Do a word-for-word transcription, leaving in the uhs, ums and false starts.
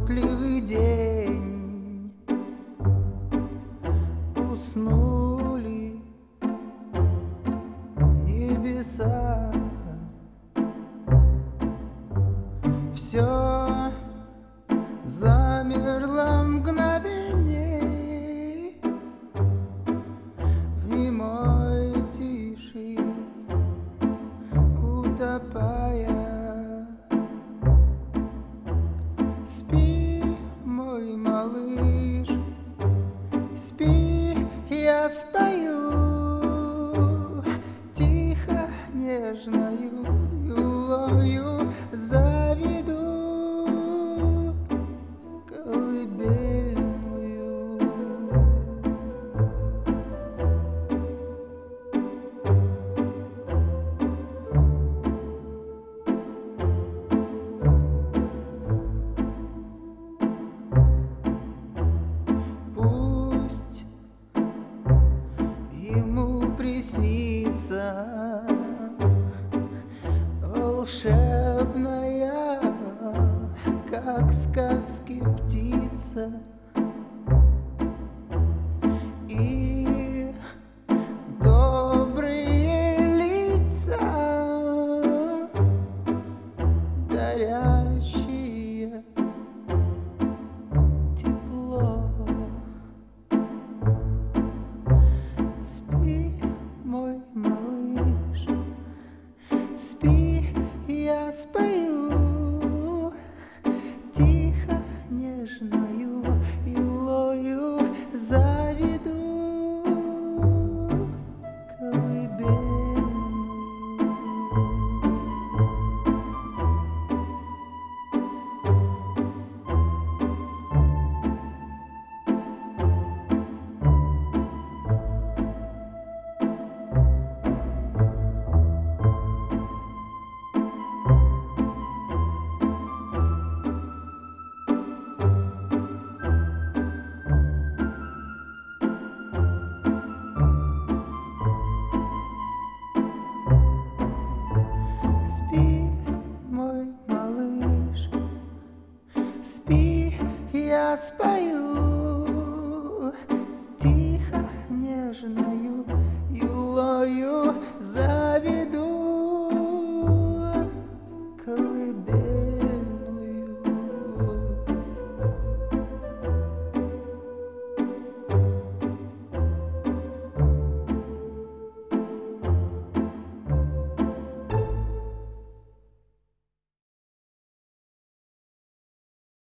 заботливый день. Уснули небеса, все замерло мгновение в немой тиши, утопая. Спи, мой малыш, спи, я спою тихо, нежною юлою заведу колыбельную. Пусть ему приснится волшебная, как в сказке, птица, и добрые лица, дарящие тепло. Спи, мой малыш, спи, я спою тихо, нежною юлою заведу колыбельную. Спи, мой малыш, спи, я спою